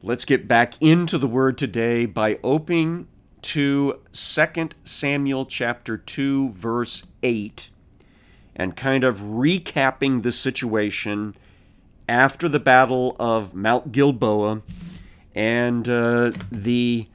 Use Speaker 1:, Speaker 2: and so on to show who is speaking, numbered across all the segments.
Speaker 1: Let's get back into the Word today by opening to 2 Samuel chapter 2, verse 8, and kind of recapping the situation after the Battle of Mount Gilboa and the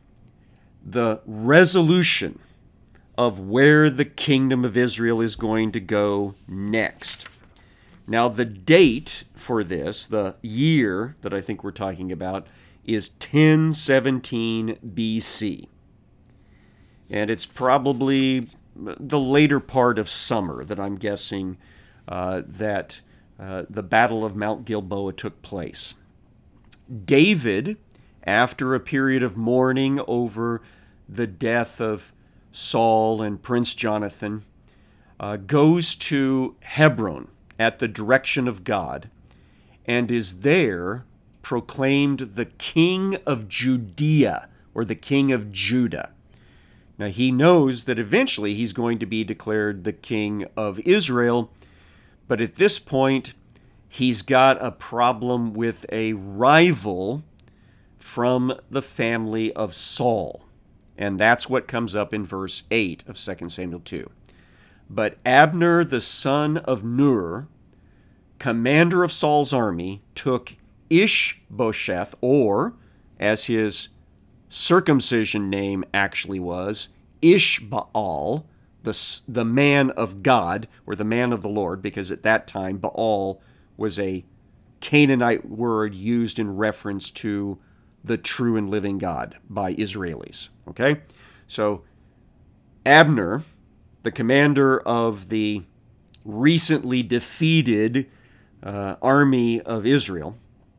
Speaker 1: resolution of where the kingdom of Israel is going to go next. Now, the date for this, the year that I think we're talking about, is 1017 BC. And it's probably the later part of summer that I'm guessing that the Battle of Mount Gilboa took place. David, after a period of mourning over the death of Saul and Prince Jonathan, goes to Hebron at the direction of God, and is there proclaimed the king of Judea, or the king of Judah. Now, he knows that eventually he's going to be declared the king of Israel, but at this point, he's got a problem with a rival from the family of Saul. And that's what comes up in verse 8 of 2 Samuel 2. But Abner, the son of Ner, commander of Saul's army, took Ishbosheth, or, as his circumcision name actually was, Ishbaal, the man of God, or the man of the Lord, because at that time Baal was a Canaanite word used in reference to the true and living God by Israelis. Okay? So Abner, the commander of the recently defeated army of Israel,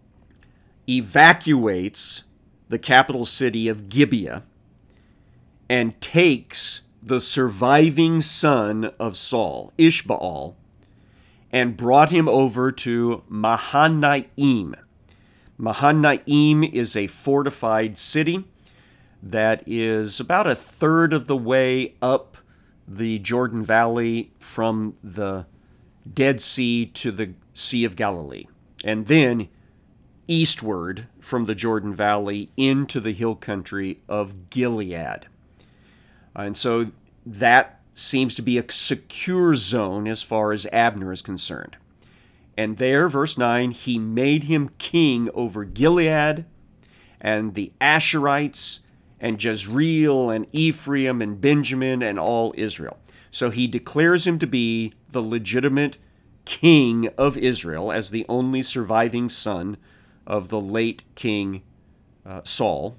Speaker 1: evacuates the capital city of Gibeah and takes the surviving son of Saul, Ishbaal, and brought him over to Mahanaim. Mahanaim is a fortified city that is about a third of the way up the Jordan Valley from the Dead Sea to the Sea of Galilee, and then eastward from the Jordan Valley into the hill country of Gilead. And so that seems to be a secure zone as far as Abner is concerned. And there, verse 9, he made him king over Gilead and the Asherites and Jezreel and Ephraim and Benjamin and all Israel. So he declares him to be the legitimate king of Israel as the only surviving son of the late king Saul.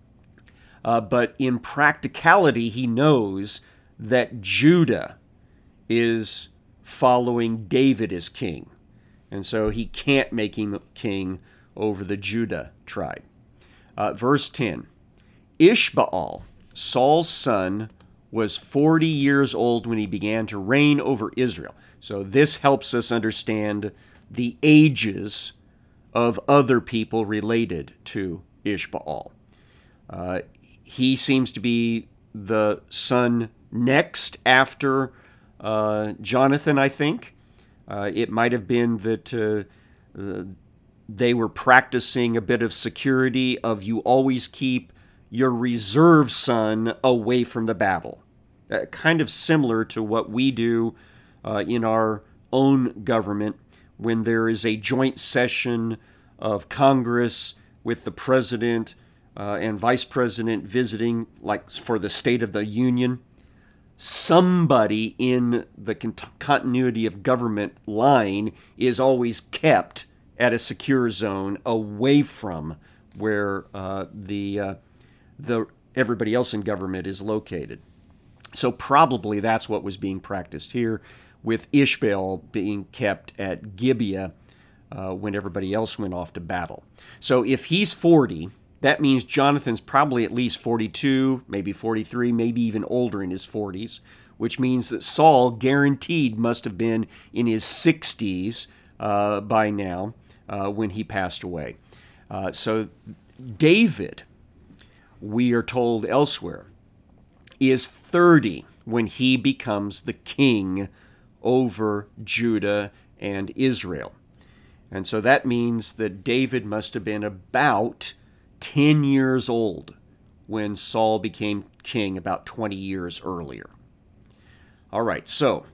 Speaker 1: But in practicality, he knows that Judah is following David as king. And so he can't make him king over the Judah tribe. Verse 10, Ishbaal, Saul's son, was 40 years old when he began to reign over Israel. So this helps us understand the ages of other people related to Ishbaal. He seems to be the son next after Jonathan, I think. It might have been that they were practicing a bit of security of you always keep your reserve son away from the battle. Kind of similar to what we do in our own government when there is a joint session of Congress with the president and vice president visiting, like for the State of the Union. Somebody in the continuity of government line is always kept at a secure zone away from where the everybody else in government is located. So probably that's what was being practiced here, with Ishbaal being kept at Gibeah when everybody else went off to battle. So if he's 40, that means Jonathan's probably at least 42, maybe 43, maybe even older in his 40s, which means that Saul guaranteed must have been in his 60s by now when he passed away. So David, we are told elsewhere, is 30 when he becomes the king over Judah and Israel. And so that means that David must have been about 10 years old when Saul became king about 20 years earlier. All right, so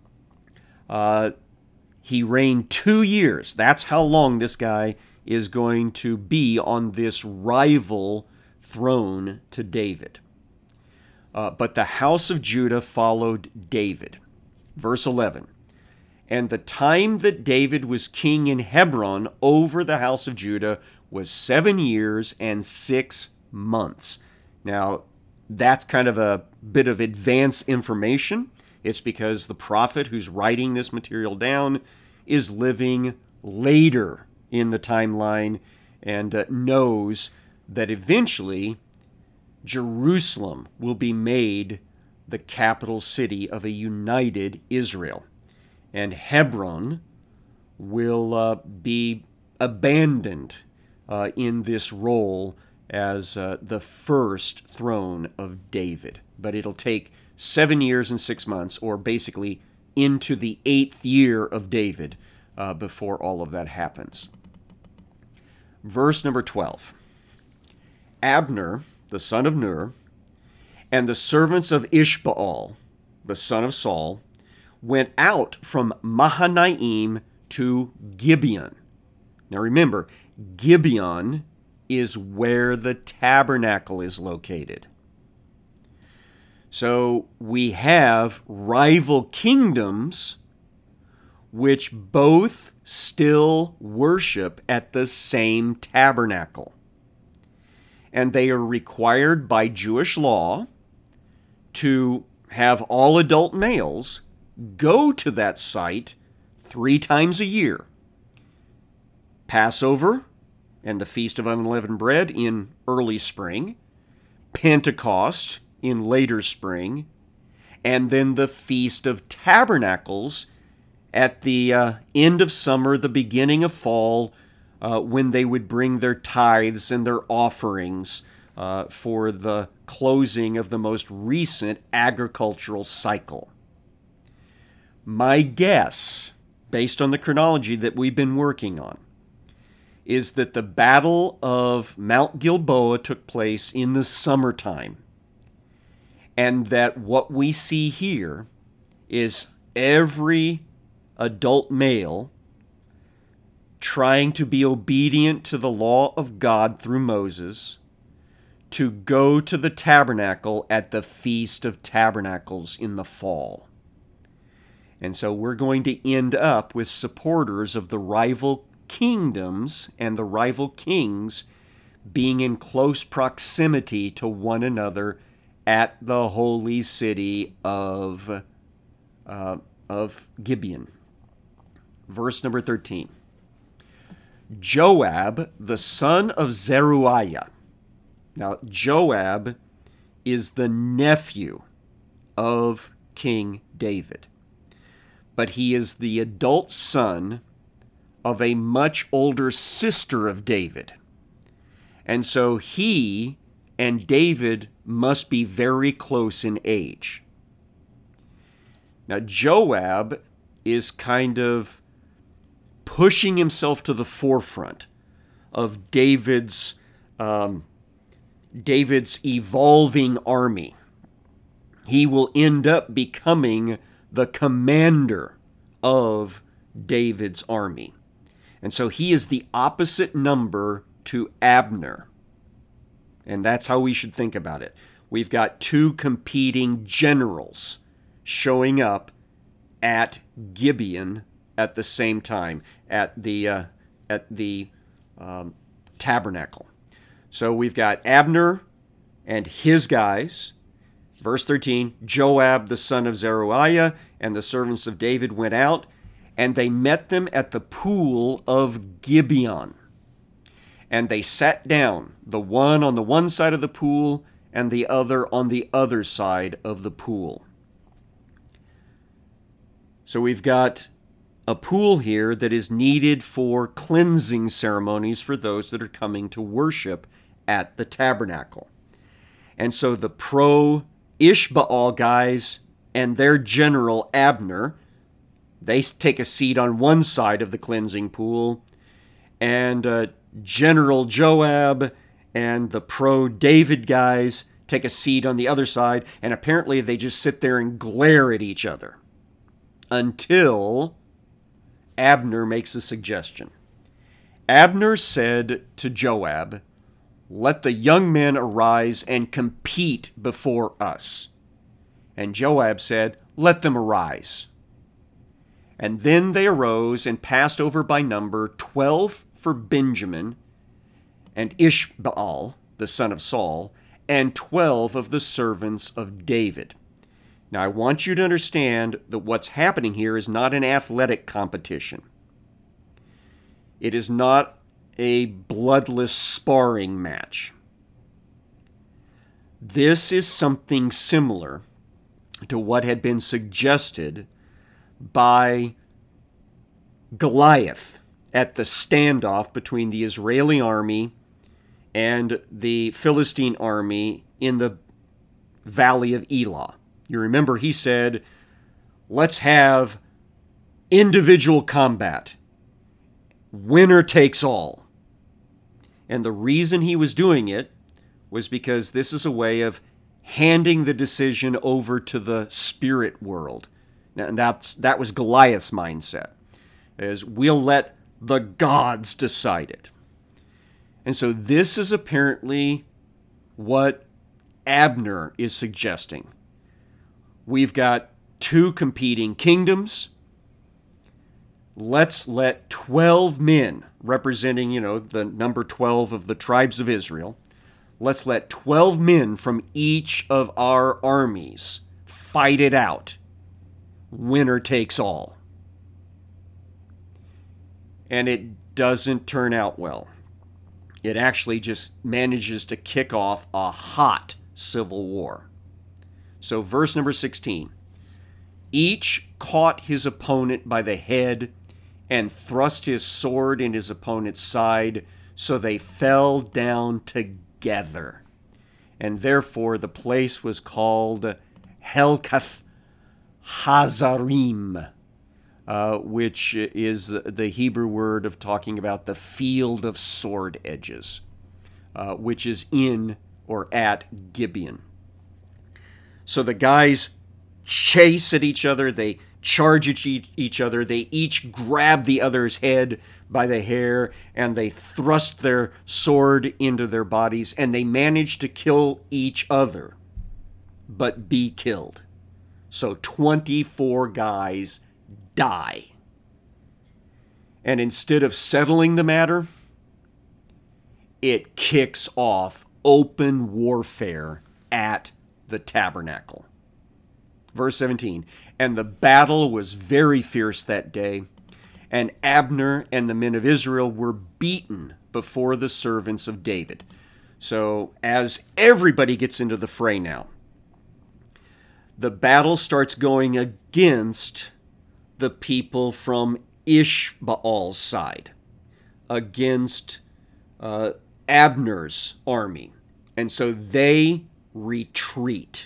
Speaker 1: he reigned 2 years. That's how long this guy is going to be on this rival throne to David. But the house of Judah followed David. Verse 11. And the time that David was king in Hebron over the house of Judah was 7 years and 6 months. Now, that's kind of a bit of advanced information. It's because the prophet who's writing this material down is living later in the timeline and knows that eventually Jerusalem will be made the capital city of a united Israel. And Hebron will be abandoned in this role as the first throne of David. But it'll take 7 years and 6 months, or basically into the 8th year of David, before all of that happens. Verse number 12. Abner, the son of Ner, and the servants of Ishbaal, the son of Saul, went out from Mahanaim to Gibeon. Now remember, Gibeon is where the tabernacle is located. So we have rival kingdoms which both still worship at the same tabernacle. And they are required by Jewish law to have all adult males go to that site 3 times a year. Passover and the Feast of Unleavened Bread in early spring, Pentecost in later spring, and then the Feast of Tabernacles at the end of summer, the beginning of fall, when they would bring their tithes and their offerings for the closing of the most recent agricultural cycle. My guess, based on the chronology that we've been working on, is that the Battle of Mount Gilboa took place in the summertime, and that what we see here is every adult male trying to be obedient to the law of God through Moses to go to the tabernacle at the Feast of Tabernacles in the fall. And so we're going to end up with supporters of the rival kingdoms and the rival kings being in close proximity to one another at the holy city of Gibeon. Verse number 13. Joab, the son of Zeruiah. Now, Joab is the nephew of King David, but he is the adult son of a much older sister of David. And so he and David must be very close in age. Now, Joab is kind of pushing himself to the forefront of David's evolving army. He will end up becoming the commander of David's army. And so he is the opposite number to Abner. And that's how we should think about it. We've got 2 competing generals showing up at Gibeon at the same time, at the tabernacle. So we've Got Abner and his guys. Verse 13, Joab the son of Zeruiah and the servants of David went out, and they met them at the pool of Gibeon. And they sat down, the one on the one side of the pool and the other on the other side of the pool. So we've got a pool here that is needed for cleansing ceremonies for those that are coming to worship at the tabernacle. And so the pro-Ishbaal guys and their general Abner, they take a seat on one side of the cleansing pool, and General Joab and the pro-David guys take a seat on the other side, and apparently they just sit there and glare at each other until Abner makes a suggestion. Abner said to Joab, "Let the young men arise and compete before us." And Joab said, "Let them arise." And then they arose and passed over by number 12 for Benjamin, and Ishbaal, the son of Saul, and 12 of the servants of David. Now I want you to understand that what's happening here is not an athletic competition. It is not a bloodless sparring match. This is something similar to what had been suggested by Goliath at the standoff between the Israeli army and the Philistine army in the valley of Elah. You remember he said, "Let's have individual combat. Winner takes all." And the reason he was doing it was because this is a way of handing the decision over to the spirit world. And that was Goliath's mindset, is we'll let the gods decide it. And so this is apparently what Abner is suggesting. We've got two competing kingdoms. Let's let 12 men representing, the number 12 of the tribes of Israel. Let's let 12 men from each of our armies fight it out. Winner takes all. And it doesn't turn out well. It actually just manages to kick off a hot civil war. So verse number 16. Each caught his opponent by the head and thrust his sword in his opponent's side, so they fell down together. And therefore the place was called Helkath Hazarim, which is the Hebrew word of talking about the field of sword edges, which is in or at Gibeon. So the guys chase at each other, they charge at each other, they each grab the other's head by the hair, and they thrust their sword into their bodies, and they manage to kill each other, but be killed. So 24 guys die. And instead of settling the matter, it kicks off open warfare at the tabernacle. Verse 17, and the battle was very fierce that day, and Abner and the men of Israel were beaten before the servants of David. So as everybody gets into the fray now, the battle starts going against the people from Ishbaal's side, against Abner's army. And so they retreat.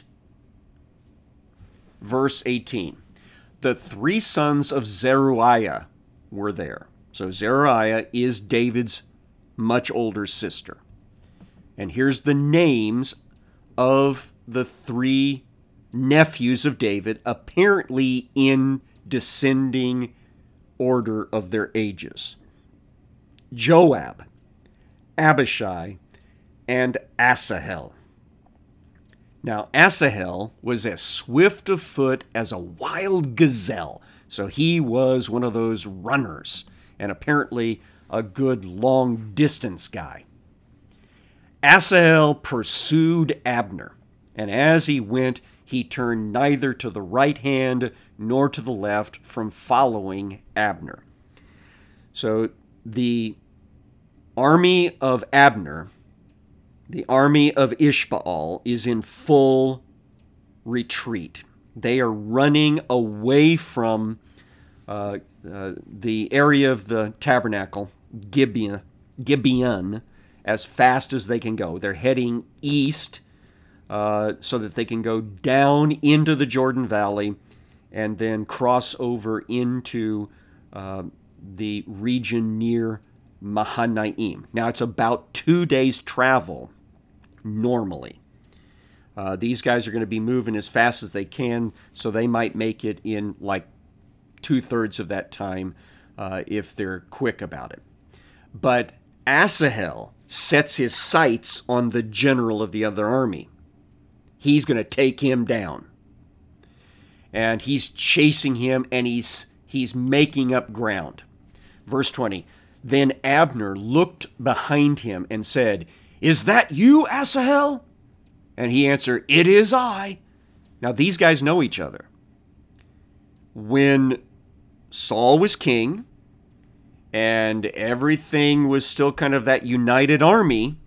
Speaker 1: Verse 18, the three sons of Zeruiah were there. So Zeruiah is David's much older sister. And here's the names of the three nephews of David, apparently in descending order of their ages. Joab, Abishai, and Asahel. Now, Asahel was as swift of foot as a wild gazelle, so he was one of those runners, and apparently a good long-distance guy. Asahel pursued Abner, and as he went, he turned neither to the right hand nor to the left from following Abner. So the army of Abner, the army of Ishbaal, is in full retreat. They are running away from the area of the tabernacle, Gibeon, as fast as they can go. They're heading east so that they can go down into the Jordan Valley and then cross over into the region near Mahanaim. Now, it's about 2 days' travel normally. These guys are going to be moving as fast as they can, so they might make it in like 2/3 of that time if they're quick about it. But Asahel sets his sights on the general of the other army. He's going to take him down. And he's chasing him, and he's making up ground. Verse 20, then Abner looked behind him and said, "Is that you, Asahel?" And he answered, "It is I." Now, these guys know each other. When Saul was king and everything was still kind of that united army,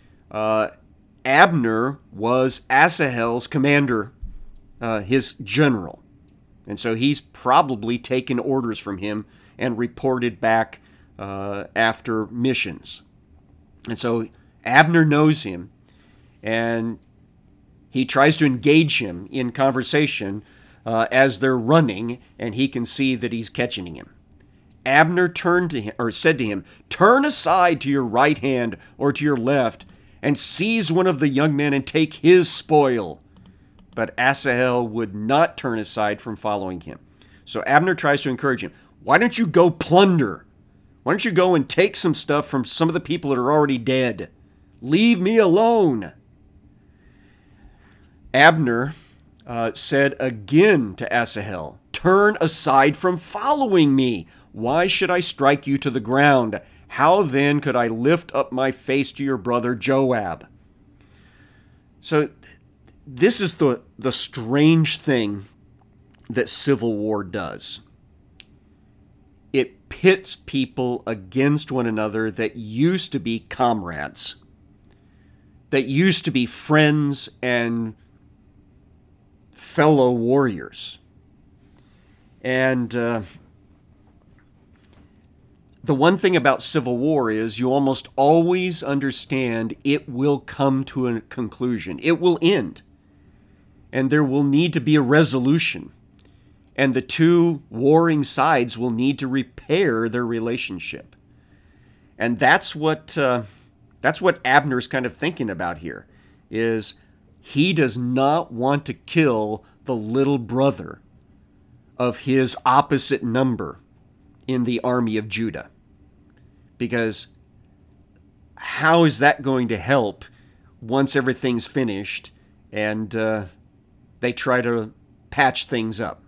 Speaker 1: Abner was Asahel's commander, his general. And so he's probably taken orders from him and reported back after missions. And so Abner knows him, and he tries to engage him in conversation as they're running, and he can see that he's catching him. Abner turned to him, or said to him, "Turn aside to your right hand or to your left, and seize one of the young men and take his spoil." But Asahel would not turn aside from following him. So Abner tries to encourage him. "Why don't you go plunder? Why don't you go and take some stuff from some of the people that are already dead? Leave me alone." Abner said again to Asahel, "Turn aside from following me. Why should I strike you to the ground? How then could I lift up my face to your brother Joab?" So this is the strange thing that civil war does. It pits people against one another that used to be comrades, that used to be friends and fellow warriors. And the one thing about civil war is you almost always understand it will come to a conclusion. It will end. And there will need to be a resolution. And the two warring sides will need to repair their relationship. And that's what Abner's kind of thinking about here, is he does not want to kill the little brother of his opposite number in the army of Judah. Because how is that going to help once everything's finished and they try to patch things up?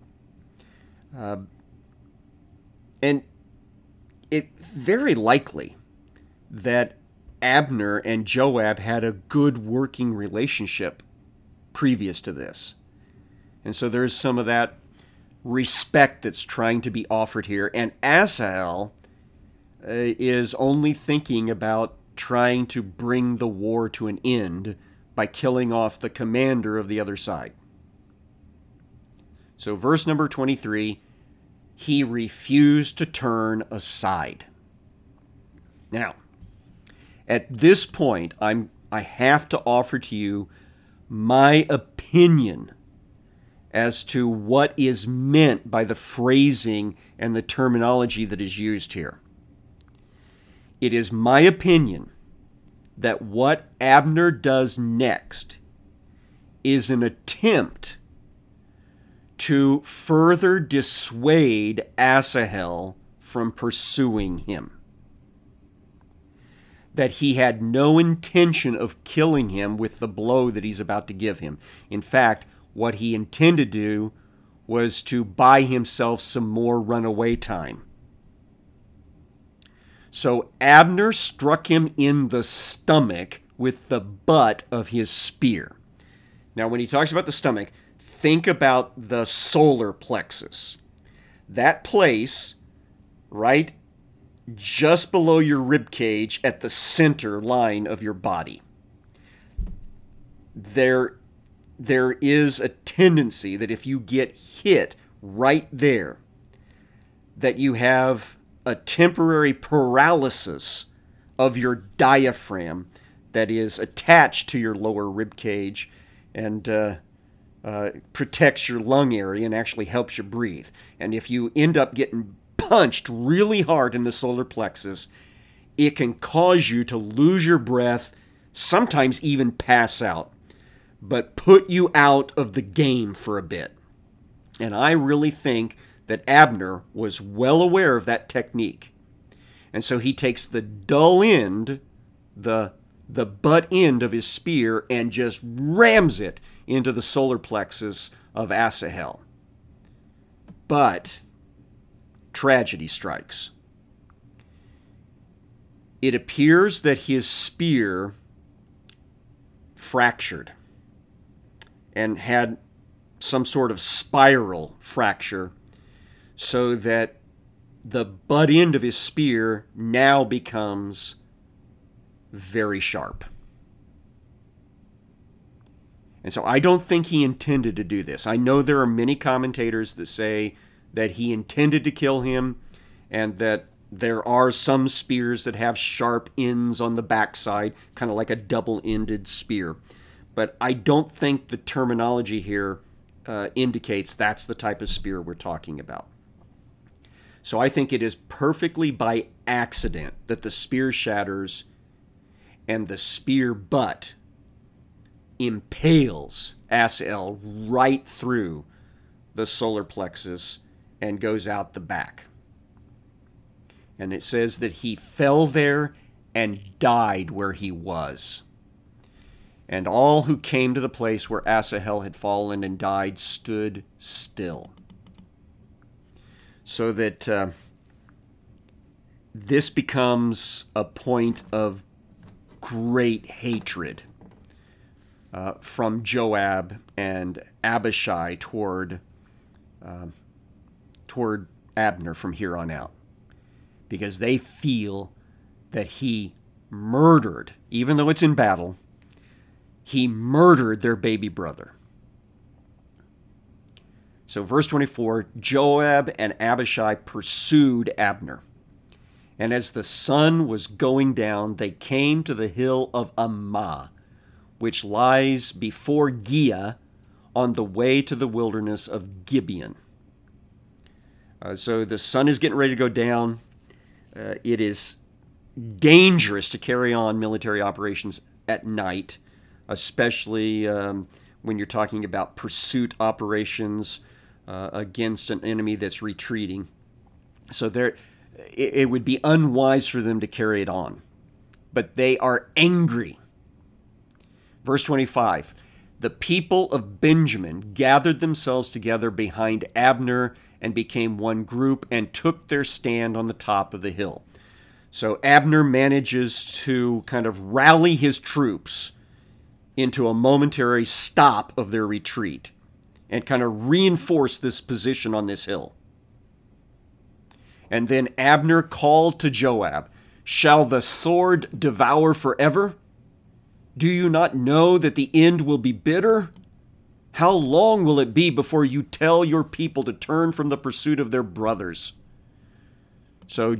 Speaker 1: And it's very likely that Abner and Joab had a good working relationship previous to this. And so there's some of that respect that's trying to be offered here. And Asahel is only thinking about trying to bring the war to an end by killing off the commander of the other side. So verse number 23, he refused to turn aside. Now, at this point, I have to offer to you my opinion as to what is meant by the phrasing and the terminology that is used here. It is my opinion that what Abner does next is an attempt to further dissuade Asahel from pursuing him. That he had no intention of killing him with the blow that he's about to give him. In fact, what he intended to do was to buy himself some more runaway time. So Abner struck him in the stomach with the butt of his spear. Now, when he talks about the stomach, think about the solar plexus. That place, right just below your rib cage at the center line of your body. There is a tendency that if you get hit right there, that you have a temporary paralysis of your diaphragm that is attached to your lower rib cage and protects your lung area and actually helps you breathe. And if you end up getting punched really hard in the solar plexus, It can cause you to lose your breath, sometimes even pass out, but put you out of the game for a bit. And I really think that Abner was well aware of that technique. And so he takes the dull end, the butt end of his spear, and just rams it into the solar plexus of Asahel. But tragedy strikes. It appears that his spear fractured and had some sort of spiral fracture, so that the butt end of his spear now becomes very sharp. And so I don't think he intended to do this. I know there are many commentators that say that he intended to kill him, and that there are some spears that have sharp ends on the backside, kind of like a double-ended spear. But I don't think the terminology here indicates that's the type of spear we're talking about. So I think it is perfectly by accident that the spear shatters and the spear butt impales Asahel right through the solar plexus and goes out the back. And it says that he fell there and died where he was. And all who came to the place where Asahel had fallen and died stood still. So that this becomes a point of great hatred from Joab and Abishai toward Abner from here on out. Because they feel that he murdered, even though it's in battle, he murdered their baby brother. So verse 24, Joab and Abishai pursued Abner. And as the sun was going down, they came to the hill of Ammah, which lies before Giah on the way to the wilderness of Gibeon. So the sun is getting ready to go down. It is dangerous to carry on military operations at night, especially when you're talking about pursuit operations against an enemy that's retreating. So it would be unwise for them to carry it on. But they are angry. Verse 25, the people of Benjamin gathered themselves together behind Abner and became one group and took their stand on the top of the hill. So Abner manages to kind of rally his troops into a momentary stop of their retreat and kind of reinforce this position on this hill. And then Abner called to Joab, "Shall the sword devour forever? Do you not know that the end will be bitter? How long will it be before you tell your people to turn from the pursuit of their brothers?" So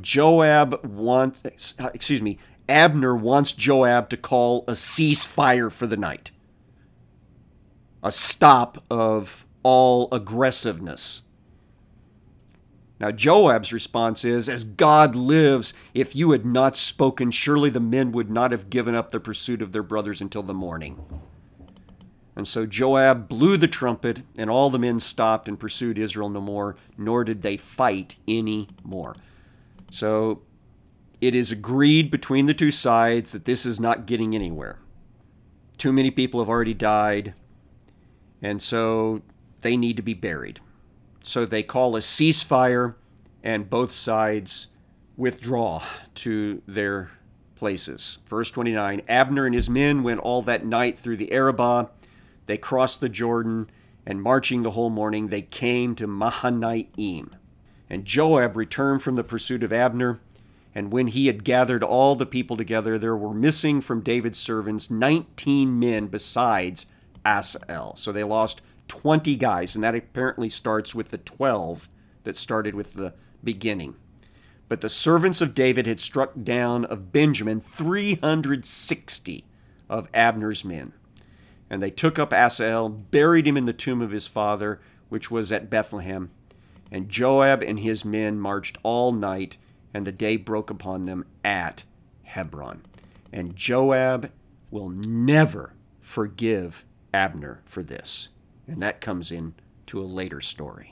Speaker 1: Abner wants Joab to call a ceasefire for the night. A stop of all aggressiveness. Now Joab's response is, "As God lives, if you had not spoken, surely the men would not have given up the pursuit of their brothers until the morning." And so Joab blew the trumpet, and all the men stopped and pursued Israel no more, nor did they fight any more. So it is agreed between the two sides that this is not getting anywhere. Too many people have already died, and so they need to be buried. So they call a ceasefire, and both sides withdraw to their places. Verse 29, Abner and his men went all that night through the Arabah. They crossed the Jordan, and marching the whole morning, they came to Mahanaim. And Joab returned from the pursuit of Abner, and when he had gathered all the people together, there were missing from David's servants 19 men besides Asahel. So they lost 20 guys, and that apparently starts with the 12 that started with the beginning. But the servants of David had struck down of Benjamin 360 of Abner's men. And they took up Asahel, buried him in the tomb of his father, which was at Bethlehem. And Joab and his men marched all night, and the day broke upon them at Hebron. And Joab will never forgive Abner for this. And that comes into a later story.